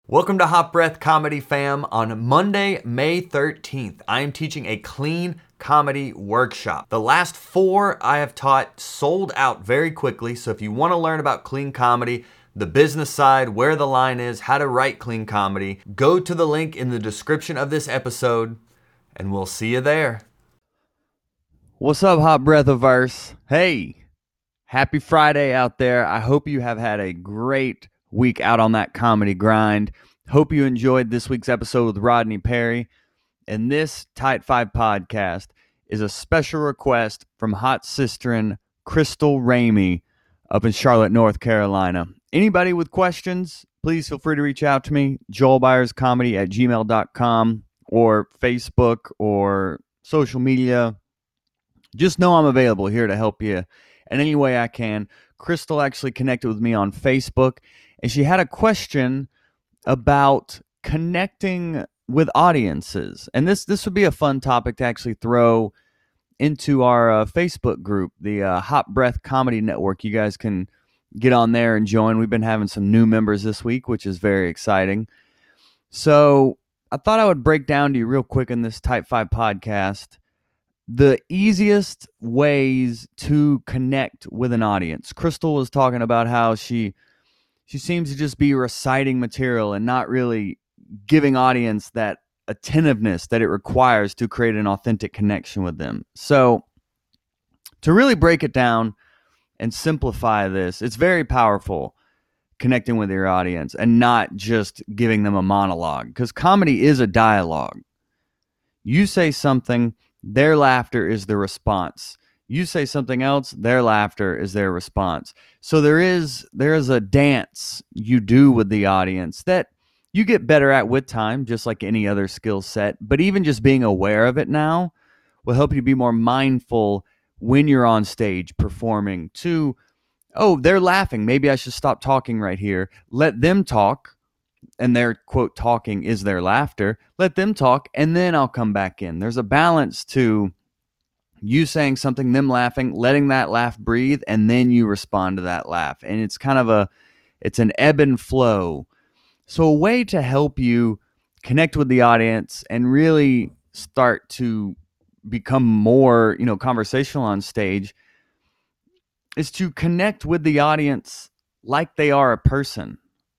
Welcome to Hot Breath Comedy Fam. On Monday, May 13th, I am teaching a clean comedy workshop. The last 4 I have taught sold out very quickly, so if you want to learn about clean comedy, the business side, where the line is, how to write clean comedy, go to the link in the description of this episode, and we'll see you there. What's up, Hot Breathiverse? Hey, happy Friday out there. I hope you have had a great week out on that comedy grind. Hope you enjoyed this week's episode with Rodney Perry. And this Tight 5 podcast is a special request from hot sisterin Crystal Ramey up in Charlotte, North Carolina. Anybody with questions, please feel free to reach out to me, joelbyerscomedy@gmail.com or Facebook or social media. Just know I'm available here to help you in any way I can. Crystal actually connected with me on Facebook, and she had a question about connecting with audiences. And this would be a fun topic to actually throw into our Facebook group, the Hot Breath Comedy Network. You guys can get on there and join. We've been having some new members this week, which is very exciting. So I thought I would break down to you real quick in this Type 5 podcast the easiest ways to connect with an audience. Crystal was talking about how she seems to just be reciting material and not really giving audience that attentiveness that it requires to create an authentic connection with them. So to really break it down and simplify this, it's very powerful connecting with your audience and not just giving them a monologue, because comedy is a dialogue. You say something, their laughter is the response. You say something else, their laughter is their response. So there is a dance you do with the audience that you get better at with time, just like any other skill set. But even just being aware of it now will help you be more mindful when you're on stage performing to, oh, they're laughing. Maybe I should stop talking right here. Let them talk. And their, quote, talking is their laughter. Let them talk, and then I'll come back in. There's a balance to you saying something, them laughing, letting that laugh breathe, and then you respond to that laugh. And it's kind of it's an ebb and flow. So a way to help you connect with the audience and really start to become more, conversational on stage is to connect with the audience like they are a person.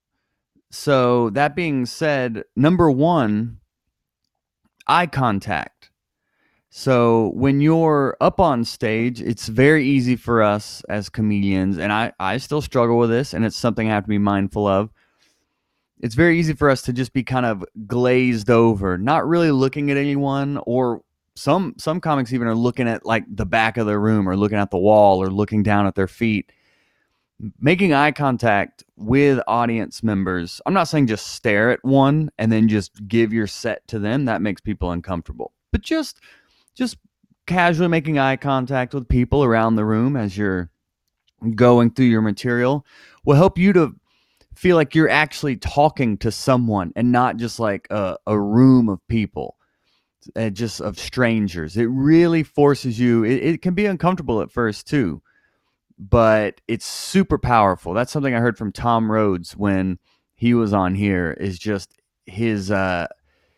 So that being said, number 1, eye contact. So when you're up on stage, it's very easy for us as comedians, and I still struggle with this, and it's something I have to be mindful of. It's very easy for us to just be kind of glazed over, not really looking at anyone, or some comics even are looking at like the back of the room or looking at the wall or looking down at their feet. Making eye contact with audience members. I'm not saying just stare at one and then just give your set to them. That makes people uncomfortable. But just casually making eye contact with people around the room as you're going through your material will help you to feel like you're actually talking to someone and not just like a room of people, just of strangers. It really forces you. It can be uncomfortable at first too, but it's super powerful. That's something I heard from Tom Rhodes when he was on here, is just his eye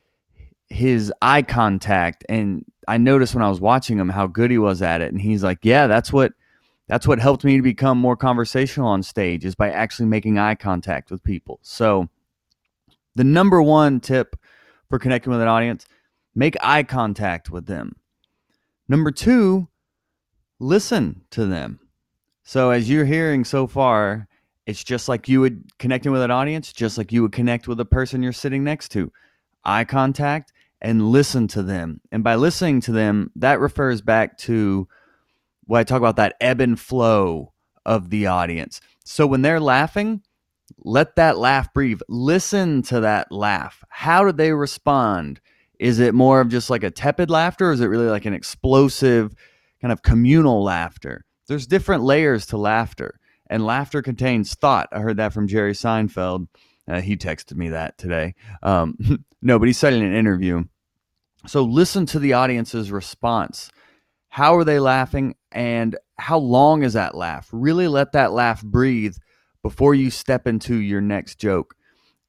contact. And I noticed when I was watching him how good he was at it. And he's like, yeah, that's what helped me to become more conversational on stage, is by actually making eye contact with people. So the number 1 tip for connecting with an audience, make eye contact with them. Number 2, listen to them. So as you're hearing so far, it's just like you would connecting with an audience, just like you would connect with a person you're sitting next to. Eye contact and listen to them. And by listening to them, that refers back to what I talk about, that ebb and flow of the audience. So when they're laughing, let that laugh breathe. Listen to that laugh. How do they respond? Is it more of just like a tepid laughter, or is it really like an explosive kind of communal laughter? There's different layers to laughter, and laughter contains thought. I heard that from Jerry Seinfeld. He texted me that today. No, but he said in an interview. So listen to the audience's response. How are they laughing, and how long is that laugh? Really let that laugh breathe before you step into your next joke.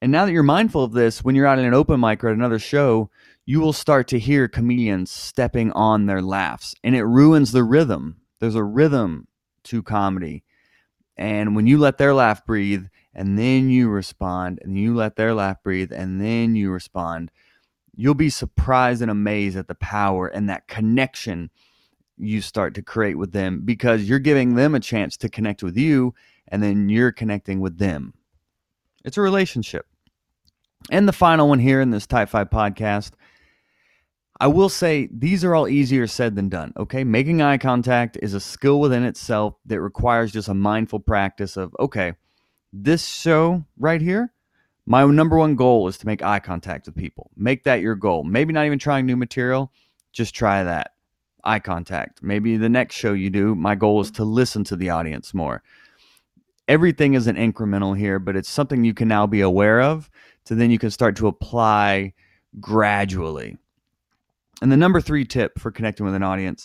And now that you're mindful of this, when you're out in an open mic or at another show, you will start to hear comedians stepping on their laughs, and it ruins the rhythm. There's a rhythm to comedy. And when you let their laugh breathe and then you respond, and you let their laugh breathe and then you respond, you'll be surprised and amazed at the power and that connection you start to create with them, because you're giving them a chance to connect with you, and then you're connecting with them. It's a relationship. And the final one here in this Type 5 podcast, I will say these are all easier said than done, okay? Making eye contact is a skill within itself that requires just a mindful practice of, okay, this show right here, my number one goal is to make eye contact with people. Make that your goal. Maybe not even trying new material, just try that. Eye contact. Maybe the next show you do, my goal is to listen to the audience more. Everything isn't incremental here, but it's something you can now be aware of, so then you can start to apply gradually. And the number 3 tip for connecting with an audience,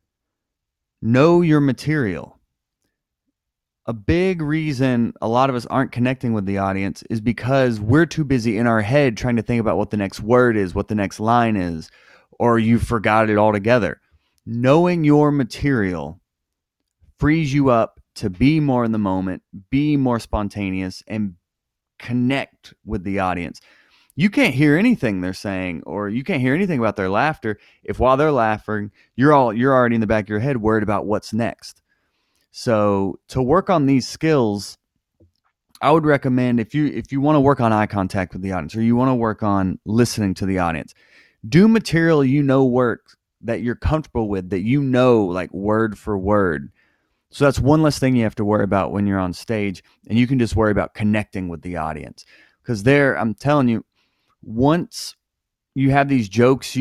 know your material. A big reason a lot of us aren't connecting with the audience is because we're too busy in our head trying to think about what the next word is, what the next line is, or you forgot it altogether. Knowing your material frees you up to be more in the moment, be more spontaneous, and connect with the audience. You can't hear anything they're saying, or you can't hear anything about their laughter if while they're laughing, you're already in the back of your head worried about what's next. So to work on these skills, I would recommend, if you want to work on eye contact with the audience, or you want to work on listening to the audience, do material work that you're comfortable with, that like word for word. So that's one less thing you have to worry about when you're on stage, and you can just worry about connecting with the audience. Because I'm telling you, once you have these jokes,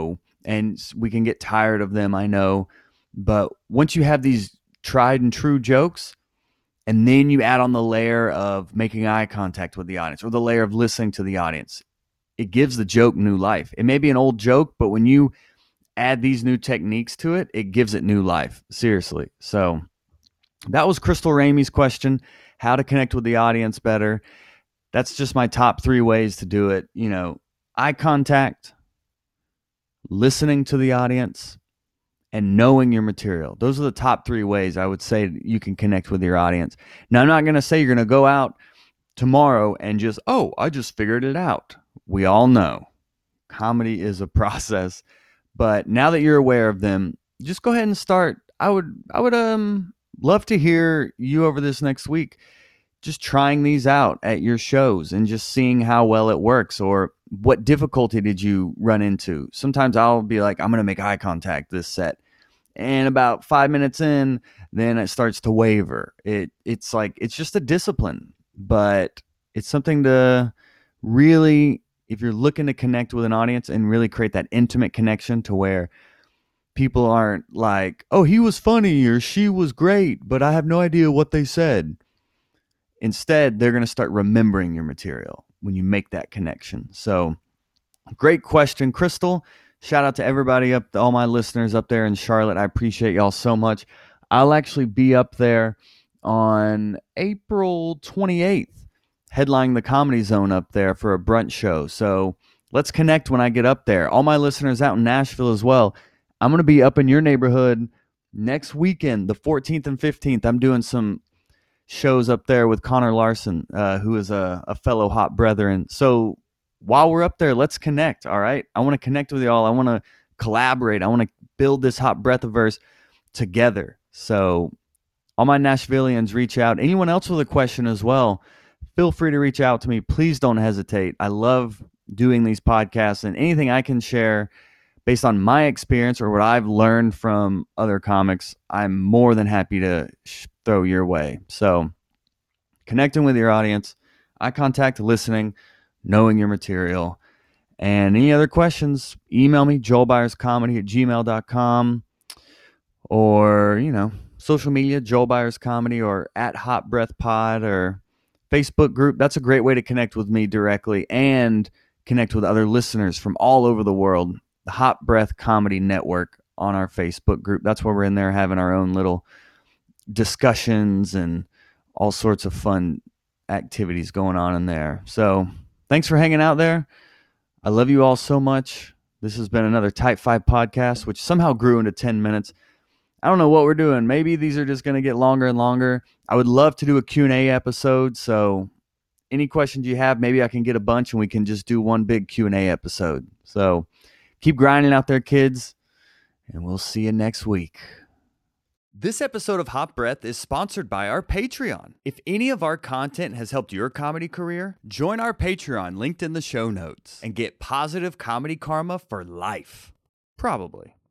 and we can get tired of them, I know, but once you have these tried and true jokes, and then you add on the layer of making eye contact with the audience, or the layer of listening to the audience, it gives the joke new life. It may be an old joke, but when you add these new techniques to it, it gives it new life. Seriously. So that was Crystal Ramey's question, how to connect with the audience better. That's just my top 3 ways to do it. Eye contact, listening to the audience, and knowing your material. Those are the top 3 ways I would say you can connect with your audience. Now, I'm not going to say you're going to go out tomorrow and I just figured it out. We all know comedy is a process, but now that you're aware of them, just go ahead and start. I would love to hear you over this next week just trying these out at your shows and just seeing how well it works, or what difficulty did you run into. Sometimes I'll be like, I'm going to make eye contact this set, and about 5 minutes in, then it starts to waver. It's just a discipline, but it's something to really, if you're looking to connect with an audience and really create that intimate connection to where people aren't like, oh, he was funny or she was great, but I have no idea what they said. Instead, they're going to start remembering your material when you make that connection. So, great question, Crystal. Shout out to everybody all my listeners up there in Charlotte. I appreciate y'all so much. I'll actually be up there on April 28th, headlining the Comedy Zone up there for a brunch show. So let's connect when I get up there. All my listeners out in Nashville as well. I'm going to be up in your neighborhood next weekend, the 14th and 15th. I'm doing some shows up there with Connor Larson, who is a fellow Hot Brethren. So while we're up there, let's connect, all right? I want to connect with y'all. I want to collaborate. I want to build this Hot Breathiverse together. So all my Nashvillians, reach out. Anyone else with a question as well, feel free to reach out to me. Please don't hesitate. I love doing these podcasts, and anything I can share based on my experience or what I've learned from other comics, I'm more than happy to throw your way. So connecting with your audience, eye contact, listening, knowing your material. And any other questions, email me, joelbyerscomedy@gmail.com, or, social media, Joel Byers Comedy, or at Hot Breath Pod, or Facebook group. That's a great way to connect with me directly and connect with other listeners from all over the world. The Hot Breath Comedy Network on our Facebook group. That's where we're in there having our own little discussions and all sorts of fun activities going on in there. So thanks for hanging out there. I love you all so much. This has been another Type 5 podcast, which somehow grew into 10 minutes. I don't know what we're doing. Maybe these are just going to get longer and longer. I would love to do a Q&A episode. So any questions you have, maybe I can get a bunch and we can just do one big Q&A episode. So keep grinding out there, kids, and we'll see you next week. This episode of Hot Breath is sponsored by our Patreon. If any of our content has helped your comedy career, join our Patreon linked in the show notes and get positive comedy karma for life. Probably.